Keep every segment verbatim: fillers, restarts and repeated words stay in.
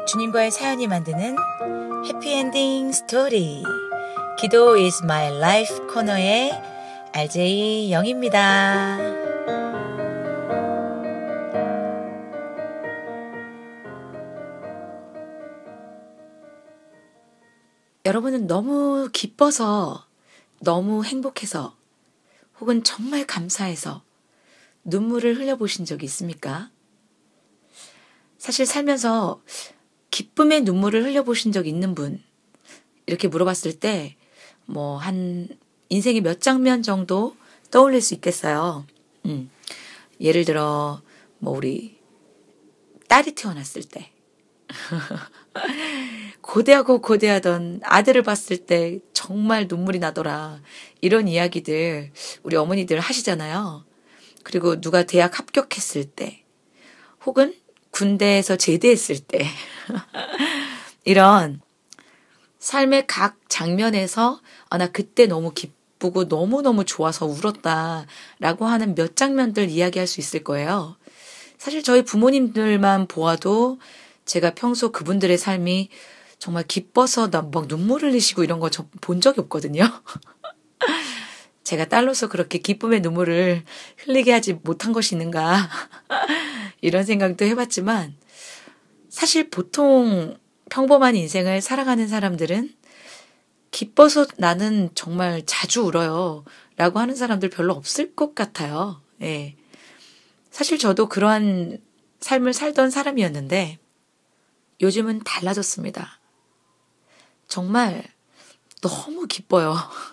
주님과의 사연이 만드는 해피엔딩 스토리. 기도 is my life 코너의 알제이 영입니다. 여러분은 너무 기뻐서, 너무 행복해서, 혹은 정말 감사해서 눈물을 흘려보신 적이 있습니까? 사실 살면서 기쁨의 눈물을 흘려보신 적 있는 분, 이렇게 물어봤을 때 뭐 한 인생의 몇 장면 정도 떠올릴 수 있겠어요. 음. 예를 들어 뭐 우리 딸이 태어났을 때 고대하고 고대하던 아들을 봤을 때 정말 눈물이 나더라, 이런 이야기들 우리 어머니들 하시잖아요. 그리고 누가 대학 합격했을 때, 혹은 군대에서 제대했을 때 이런 삶의 각 장면에서 아, 나 그때 너무 기쁘고 너무너무 좋아서 울었다 라고 하는 몇 장면들 이야기할 수 있을 거예요. 사실 저희 부모님들만 보아도 제가 평소 그분들의 삶이 정말 기뻐서 나 막 눈물 흘리시고 이런 거 저 본 적이 없거든요. 제가 딸로서 그렇게 기쁨의 눈물을 흘리게 하지 못한 것이 있는가 이런 생각도 해봤지만, 사실 보통 평범한 인생을 살아가는 사람들은 기뻐서 나는 정말 자주 울어요 라고 하는 사람들 별로 없을 것 같아요. 예. 사실 저도 그러한 삶을 살던 사람이었는데 요즘은 달라졌습니다. 정말 너무 기뻐요.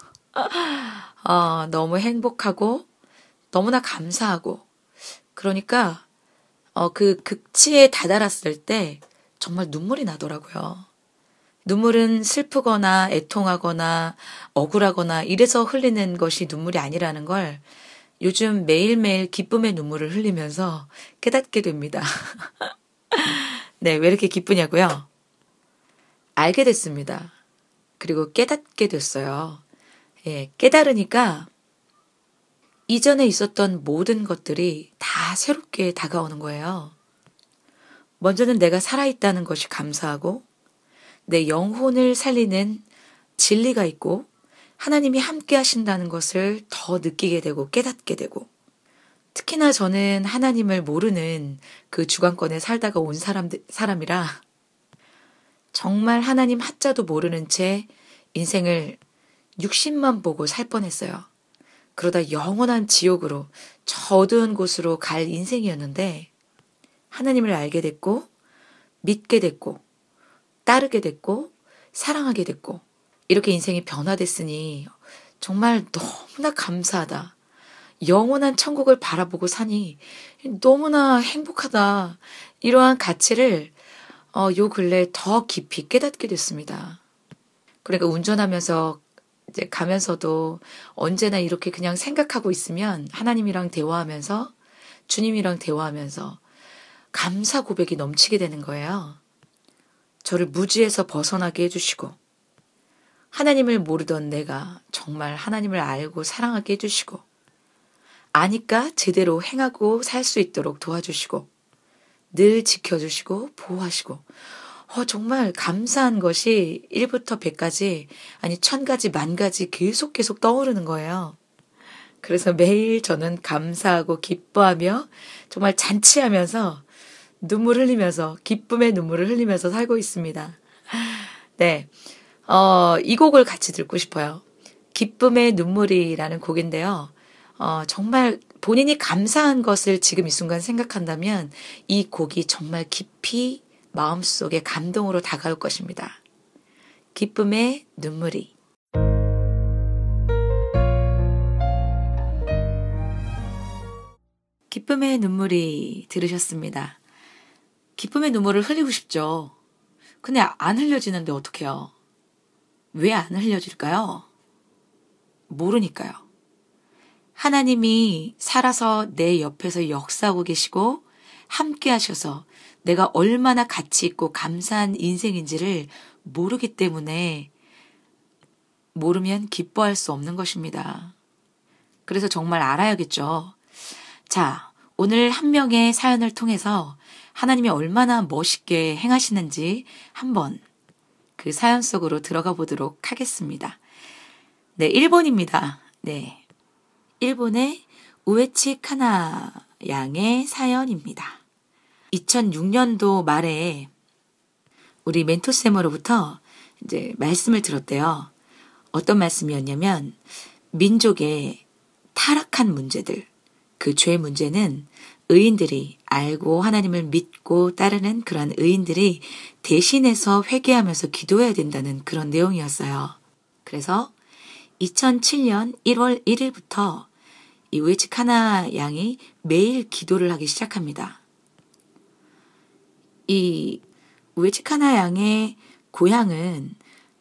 어, 너무 행복하고 너무나 감사하고, 그러니까 어, 그 극치에 다다랐을 때 정말 눈물이 나더라고요. 눈물은 슬프거나 애통하거나 억울하거나 이래서 흘리는 것이 눈물이 아니라는 걸 요즘 매일매일 기쁨의 눈물을 흘리면서 깨닫게 됩니다. 네, 왜 이렇게 기쁘냐고요? 알게 됐습니다. 그리고 깨닫게 됐어요. 예, 깨달으니까 이전에 있었던 모든 것들이 다 새롭게 다가오는 거예요. 먼저는 내가 살아있다는 것이 감사하고, 내 영혼을 살리는 진리가 있고, 하나님이 함께 하신다는 것을 더 느끼게 되고 깨닫게 되고, 특히나 저는 하나님을 모르는 그 주관권에 살다가 온 사람, 사람이라 정말 하나님 하자도 모르는 채 인생을 육신만 보고 살 뻔했어요. 그러다 영원한 지옥으로, 저 어두운 곳으로 갈 인생이었는데 하나님을 알게 됐고, 믿게 됐고, 따르게 됐고, 사랑하게 됐고, 이렇게 인생이 변화됐으니 정말 너무나 감사하다. 영원한 천국을 바라보고 사니 너무나 행복하다. 이러한 가치를 어, 요 근래 더 깊이 깨닫게 됐습니다. 그러니까 운전하면서 이제 가면서도 언제나 이렇게 그냥 생각하고 있으면 하나님이랑 대화하면서, 주님이랑 대화하면서 감사 고백이 넘치게 되는 거예요. 저를 무지에서 벗어나게 해주시고, 하나님을 모르던 내가 정말 하나님을 알고 사랑하게 해주시고, 아니까 제대로 행하고 살 수 있도록 도와주시고, 늘 지켜주시고 보호하시고, 어, 정말 감사한 것이 일부터 백까지, 아니 천가지 만가지 계속 계속 떠오르는 거예요. 그래서 매일 저는 감사하고 기뻐하며 정말 잔치하면서 눈물 흘리면서, 기쁨의 눈물을 흘리면서 살고 있습니다. 네, 어, 이 곡을 같이 듣고 싶어요. 기쁨의 눈물이라는 곡인데요. 어, 정말 본인이 감사한 것을 지금 이 순간 생각한다면 이 곡이 정말 깊이 마음속에 감동으로 다가올 것입니다. 기쁨의 눈물이. 기쁨의 눈물이 들으셨습니다. 기쁨의 눈물을 흘리고 싶죠. 근데 안 흘려지는데 어떡해요? 왜 안 흘려질까요? 모르니까요. 하나님이 살아서 내 옆에서 역사하고 계시고 함께 하셔서 내가 얼마나 가치 있고 감사한 인생인지를 모르기 때문에, 모르면 기뻐할 수 없는 것입니다. 그래서 정말 알아야겠죠. 자, 오늘 한 명의 사연을 통해서 하나님이 얼마나 멋있게 행하시는지 한번 그 사연 속으로 들어가 보도록 하겠습니다. 네, 일본입니다. 네. 일본의 우에치 카나 양의 사연입니다. 이천육 년도 말에 우리 멘토쌤으로부터 이제 말씀을 들었대요. 어떤 말씀이었냐면, 민족의 타락한 문제들, 그 죄 문제는 의인들이 알고 하나님을 믿고 따르는 그런 의인들이 대신해서 회개하면서 기도해야 된다는 그런 내용이었어요. 그래서 이천칠 년 일월 일일부터 이 우에치 카나 양이 매일 기도를 하기 시작합니다. 이 우에치 카나 양의 고향은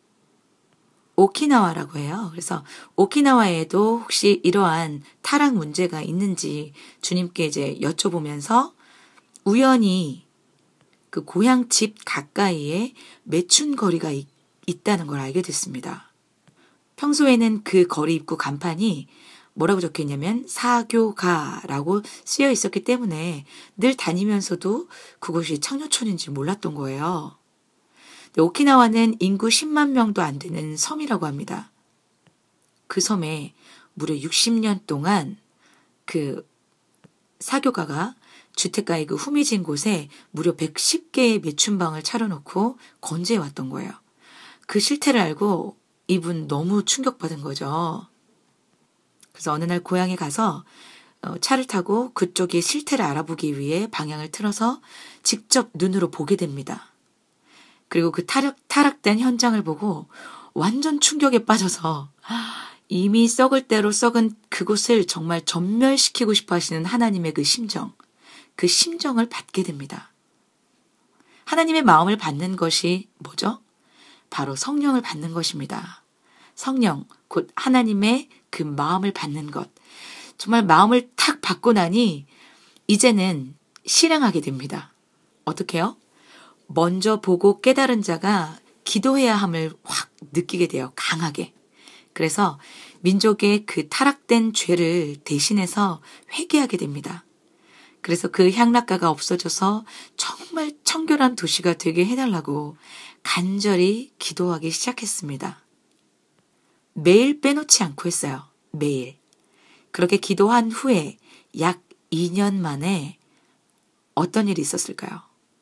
오키나와라고 해요. 그래서 오키나와에도 혹시 이러한 타락 문제가 있는지 주님께 이제 여쭤보면서 우연히 그 고향 집 가까이에 매춘 거리가 있, 있다는 걸 알게 됐습니다. 평소에는 그 거리 입구 간판이 뭐라고 적혀있냐면 사교가라고 쓰여 있었기 때문에 늘 다니면서도 그곳이 창녀촌인지 몰랐던 거예요. 오키나와는 인구 십만 명도 안 되는 섬이라고 합니다. 그 섬에 무려 육십 년 동안 그 사교가가 주택가의 그 후미진 곳에 무려 백십 개의 매춘방을 차려놓고 건재해 왔던 거예요. 그 실태를 알고 이분 너무 충격받은 거죠. 그래서 어느 날 고향에 가서 차를 타고 그쪽의 실태를 알아보기 위해 방향을 틀어서 직접 눈으로 보게 됩니다. 그리고 그 타락, 타락된 현장을 보고 완전 충격에 빠져서 이미 썩을 대로 썩은 그곳을 정말 전멸시키고 싶어 하시는 하나님의 그 심정, 그 심정을 받게 됩니다. 하나님의 마음을 받는 것이 뭐죠? 바로 성령을 받는 것입니다. 성령, 곧 하나님의 그 마음을 받는 것. 정말 마음을 탁 받고 나니 이제는 실행하게 됩니다. 어떻게요? 먼저 보고 깨달은 자가 기도해야 함을 확 느끼게 돼요. 강하게. 그래서 민족의 그 타락된 죄를 대신해서 회개하게 됩니다. 그래서 그 향락가가 없어져서 정말 청결한 도시가 되게 해달라고 간절히 기도하기 시작했습니다. 매일 빼놓지 않고 했어요. 매일. 그렇게 기도한 후에 약 이 년 만에 어떤 일이 있었을까요?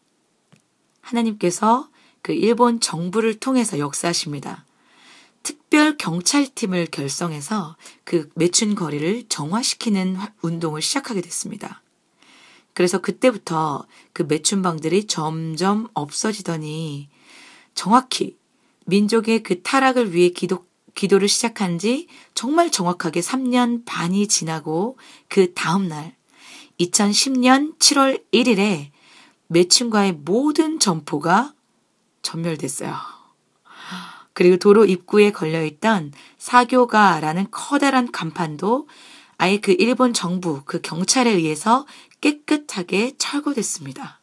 하나님께서 그 일본 정부를 통해서 역사하십니다. 특별 경찰팀을 결성해서 그 매춘 거리를 정화시키는 운동을 시작하게 됐습니다. 그래서 그때부터 그 매춘방들이 점점 없어지더니 정확히 민족의 그 타락을 위해 기도, 기도를 시작한 지 정말 정확하게 삼 년 반이 지나고 그 다음 날 이천십 년 칠월 일일에 매춘과의 모든 점포가 전멸됐어요. 그리고 도로 입구에 걸려있던 사교가라는 커다란 간판도 아예 그 일본 정부, 그 경찰에 의해서 깨끗하게 철거됐습니다.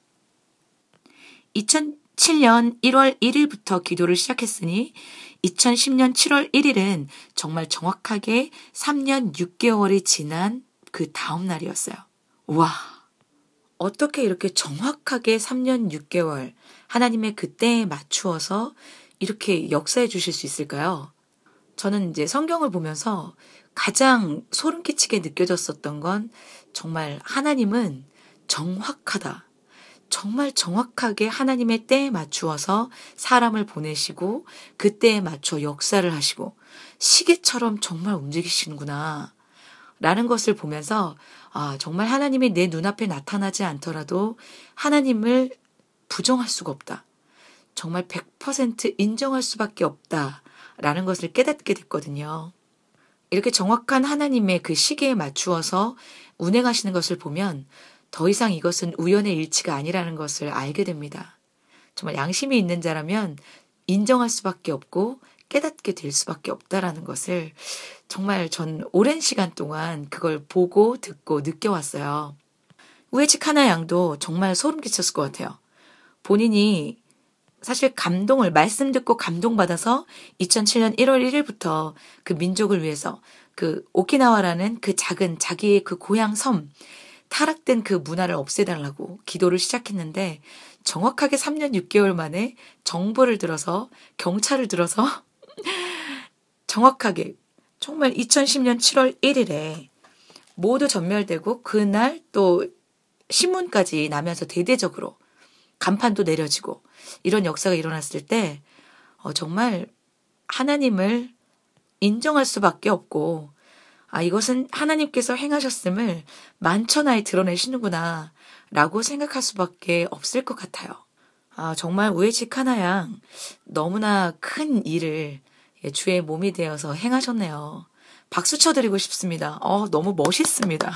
이천칠 년 일월 일일부터 기도를 시작했으니 이천십 년 칠월 일일은 정말 정확하게 삼 년 육 개월이 지난 그 다음 날이었어요. 와, 어떻게 이렇게 정확하게 삼 년 육 개월 하나님의 그때에 맞추어서 이렇게 역사해 주실 수 있을까요? 저는 이제 성경을 보면서 가장 소름 끼치게 느껴졌었던 건 정말 하나님은 정확하다. 정말 정확하게 하나님의 때에 맞추어서 사람을 보내시고 그 때에 맞춰 역사를 하시고 시계처럼 정말 움직이시는구나 라는 것을 보면서 아, 정말 하나님이 내 눈앞에 나타나지 않더라도 하나님을 부정할 수가 없다. 정말 백 퍼센트 인정할 수밖에 없다라는 것을 깨닫게 됐거든요. 이렇게 정확한 하나님의 그 시계에 맞추어서 운행하시는 것을 보면 더 이상 이것은 우연의 일치가 아니라는 것을 알게 됩니다. 정말 양심이 있는 자라면 인정할 수밖에 없고 깨닫게 될 수밖에 없다라는 것을 정말 전 오랜 시간 동안 그걸 보고 듣고 느껴왔어요. 우에치 카나 양도 정말 소름 끼쳤을 것 같아요. 본인이 사실 감동을 말씀 듣고 감동받아서 이천칠 년 일월 일일부터 그 민족을 위해서 그 오키나와라는 그 작은 자기의 그 고향 섬 타락된 그 문화를 없애달라고 기도를 시작했는데 정확하게 삼 년 육 개월 만에 정부를 들어서 경찰을 들어서 정확하게 정말 이천십 년 칠월 일일에 모두 전멸되고 그날 또 신문까지 나면서 대대적으로 간판도 내려지고 이런 역사가 일어났을 때 어, 정말 하나님을 인정할 수밖에 없고 아 이것은 하나님께서 행하셨음을 만천하에 드러내시는구나 라고 생각할 수밖에 없을 것 같아요. 아 정말 우에치 카나양 너무나 큰 일을 주의 몸이 되어서 행하셨네요. 박수 쳐드리고 싶습니다. 어 너무 멋있습니다.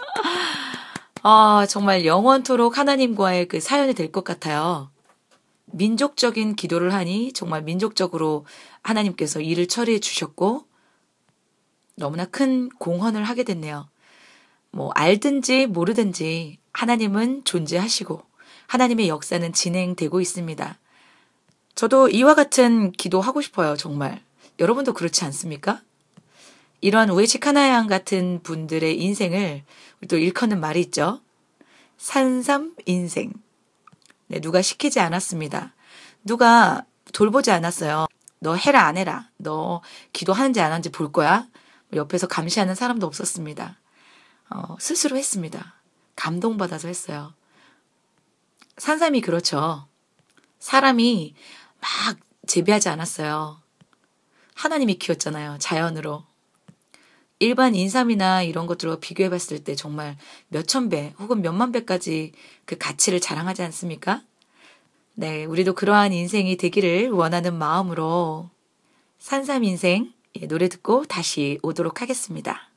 아 정말 영원토록 하나님과의 그 사연이 될 것 같아요. 민족적인 기도를 하니 정말 민족적으로 하나님께서 일을 처리해 주셨고 너무나 큰 공헌을 하게 됐네요. 뭐 알든지 모르든지 하나님은 존재하시고 하나님의 역사는 진행되고 있습니다. 저도 이와 같은 기도하고 싶어요. 정말. 여러분도 그렇지 않습니까? 이러한 우에치 카나양 같은 분들의 인생을 또 일컫는 말이 있죠. 산삼 인생. 네, 누가 시키지 않았습니다. 누가 돌보지 않았어요. 너 해라 안 해라. 너 기도하는지 안 하는지 볼 거야. 옆에서 감시하는 사람도 없었습니다. 어, 스스로 했습니다. 감동받아서 했어요. 산삼이 그렇죠. 사람이 막 재배하지 않았어요. 하나님이 키웠잖아요. 자연으로. 일반 인삼이나 이런 것들과 비교해봤을 때 정말 몇천 배 혹은 몇만 배까지 그 가치를 자랑하지 않습니까? 네, 우리도 그러한 인생이 되기를 원하는 마음으로 산삼 인생 노래 듣고 다시 오도록 하겠습니다.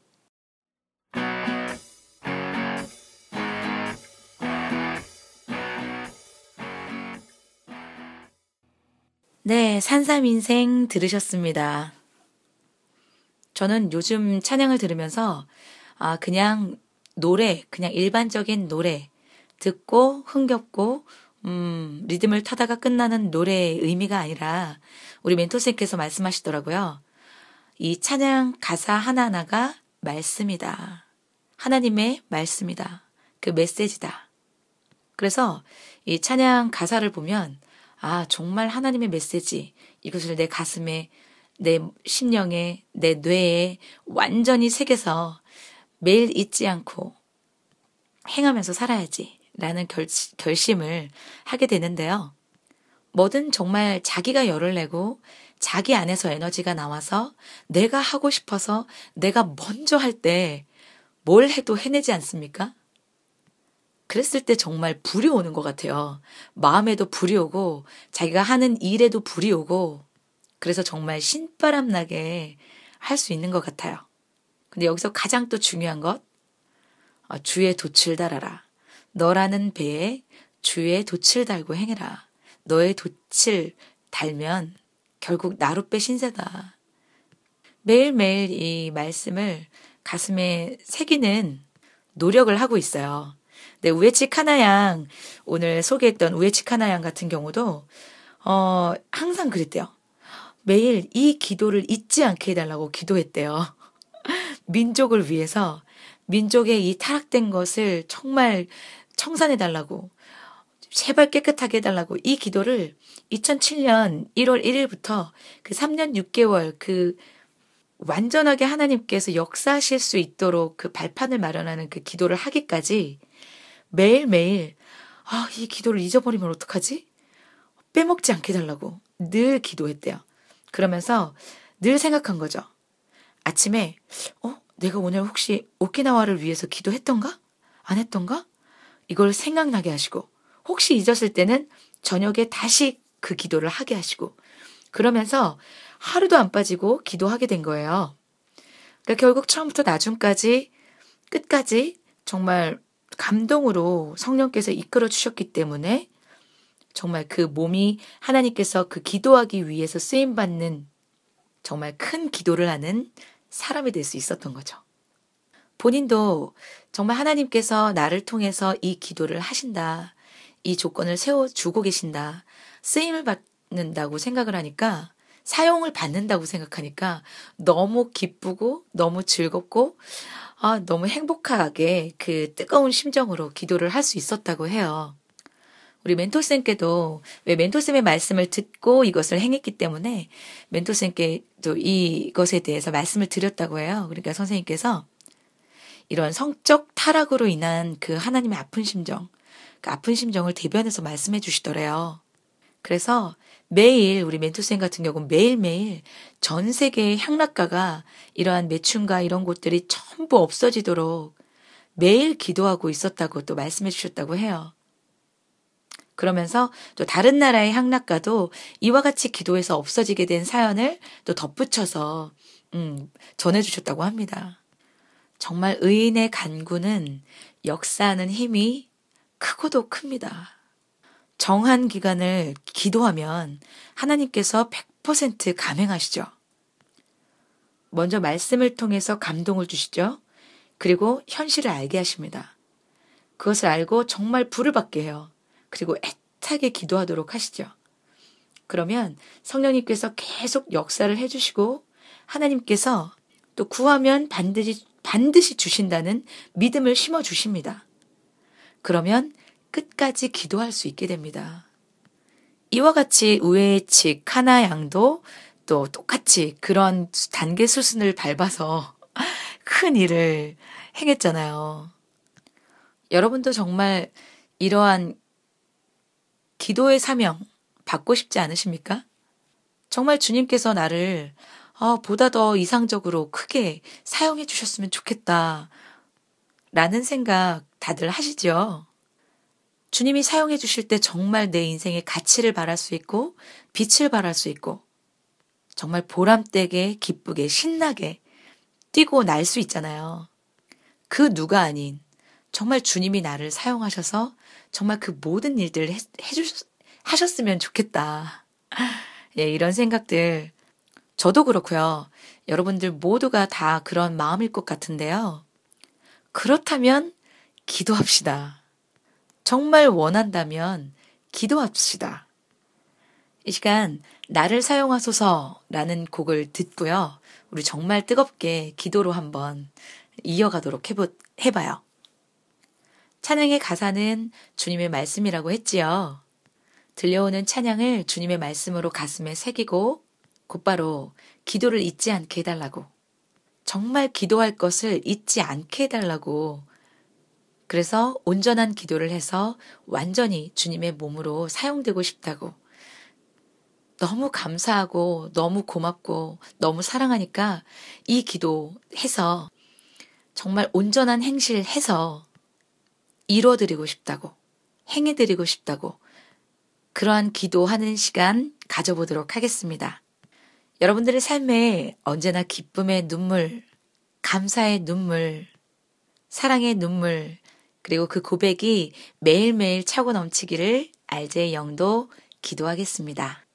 네, 산삼 인생 들으셨습니다. 저는 요즘 찬양을 들으면서 아 그냥 노래, 그냥 일반적인 노래 듣고 흥겹고 음, 리듬을 타다가 끝나는 노래의 의미가 아니라 우리 멘토쌤께서 말씀하시더라고요. 이 찬양 가사 하나하나가 말씀이다. 하나님의 말씀이다. 그 메시지다. 그래서 이 찬양 가사를 보면 아 정말 하나님의 메시지 이것을 내 가슴에 내 심령에 내 뇌에 완전히 새겨서 매일 잊지 않고 행하면서 살아야지 라는 결, 결심을 하게 되는데요. 뭐든 정말 자기가 열을 내고 자기 안에서 에너지가 나와서 내가 하고 싶어서 내가 먼저 할 때 뭘 해도 해내지 않습니까? 그랬을 때 정말 불이 오는 것 같아요. 마음에도 불이 오고 자기가 하는 일에도 불이 오고 그래서 정말 신바람 나게 할 수 있는 것 같아요. 근데 여기서 가장 또 중요한 것 어, 주의 돛을 달아라. 너라는 배에 주의 돛을 달고 행해라. 너의 돛을 달면 결국 나룻배 신세다. 매일매일 이 말씀을 가슴에 새기는 노력을 하고 있어요. 네, 우에치 카나양 오늘 소개했던 우에치 카나양 같은 경우도 어, 항상 그랬대요. 매일 이 기도를 잊지 않게 해달라고 기도했대요. 민족을 위해서 민족의 이 타락된 것을 정말 청산해달라고 제발 깨끗하게 해달라고 이 기도를 이천칠 년 일월 일일부터 그 삼 년 육 개월 그 완전하게 하나님께서 역사하실 수 있도록 그 발판을 마련하는 그 기도를 하기까지 매일매일 아, 이 기도를 잊어버리면 어떡하지? 빼먹지 않게 해달라고 늘 기도했대요. 그러면서 늘 생각한 거죠. 아침에 어? 내가 오늘 혹시 오키나와를 위해서 기도했던가? 안 했던가? 이걸 생각나게 하시고 혹시 잊었을 때는 저녁에 다시 그 기도를 하게 하시고 그러면서 하루도 안 빠지고 기도하게 된 거예요. 그러니까 결국 처음부터 나중까지 끝까지 정말 감동으로 성령께서 이끌어 주셨기 때문에 정말 그 몸이 하나님께서 그 기도하기 위해서 쓰임받는 정말 큰 기도를 하는 사람이 될 수 있었던 거죠. 본인도 정말 하나님께서 나를 통해서 이 기도를 하신다. 이 조건을 세워주고 계신다. 쓰임을 받는다고 생각을 하니까 사용을 받는다고 생각하니까 너무 기쁘고 너무 즐겁고 아, 너무 행복하게 그 뜨거운 심정으로 기도를 할 수 있었다고 해요. 우리 멘토쌤께도 왜 멘토쌤의 말씀을 듣고 이것을 행했기 때문에 멘토쌤께도 이것에 대해서 말씀을 드렸다고 해요. 그러니까 선생님께서 이런 성적 타락으로 인한 그 하나님의 아픈 심정, 그 아픈 심정을 대변해서 말씀해 주시더래요. 그래서 매일 우리 멘토쌤 같은 경우는 매일매일 전 세계의 향락가가 이러한 매춘가 이런 곳들이 전부 없어지도록 매일 기도하고 있었다고 또 말씀해 주셨다고 해요. 그러면서 또 다른 나라의 향락가도 이와 같이 기도해서 없어지게 된 사연을 또 덧붙여서 음, 전해주셨다고 합니다. 정말 의인의 간구는 역사하는 힘이 크고도 큽니다. 정한 기간을 기도하면 하나님께서 백 퍼센트 감행하시죠. 먼저 말씀을 통해서 감동을 주시죠. 그리고 현실을 알게 하십니다. 그것을 알고 정말 불을 받게 해요. 그리고 애타게 기도하도록 하시죠. 그러면 성령님께서 계속 역사를 해주시고 하나님께서 또 구하면 반드시, 반드시 주신다는 믿음을 심어주십니다. 그러면 끝까지 기도할 수 있게 됩니다. 이와 같이 우회의 칙 카나 양도 또 똑같이 그런 단계 수순을 밟아서 큰 일을 행했잖아요. 여러분도 정말 이러한 기도의 사명 받고 싶지 않으십니까? 정말 주님께서 나를 어, 보다 더 이상적으로 크게 사용해 주셨으면 좋겠다 라는 생각 다들 하시죠? 주님이 사용해 주실 때 정말 내 인생의 가치를 발할 수 있고 빛을 발할 수 있고 정말 보람되게 기쁘게 신나게 뛰고 날 수 있잖아요. 그 누가 아닌 정말 주님이 나를 사용하셔서 정말 그 모든 일들을 해, 해주셨, 하셨으면 좋겠다. 예, 이런 생각들 저도 그렇고요. 여러분들 모두가 다 그런 마음일 것 같은데요. 그렇다면 기도합시다. 정말 원한다면 기도합시다. 이 시간 나를 사용하소서라는 곡을 듣고요. 우리 정말 뜨겁게 기도로 한번 이어가도록 해보, 해봐요. 찬양의 가사는 주님의 말씀이라고 했지요. 들려오는 찬양을 주님의 말씀으로 가슴에 새기고 곧바로 기도를 잊지 않게 해달라고, 정말 기도할 것을 잊지 않게 해달라고, 그래서 온전한 기도를 해서 완전히 주님의 몸으로 사용되고 싶다고, 너무 감사하고 너무 고맙고 너무 사랑하니까 이 기도해서 정말 온전한 행실 해서 이루어드리고 싶다고, 행해드리고 싶다고, 그러한 기도하는 시간 가져보도록 하겠습니다. 여러분들의 삶에 언제나 기쁨의 눈물, 감사의 눈물, 사랑의 눈물, 그리고 그 고백이 매일매일 차고 넘치기를 알제의 영도 기도하겠습니다.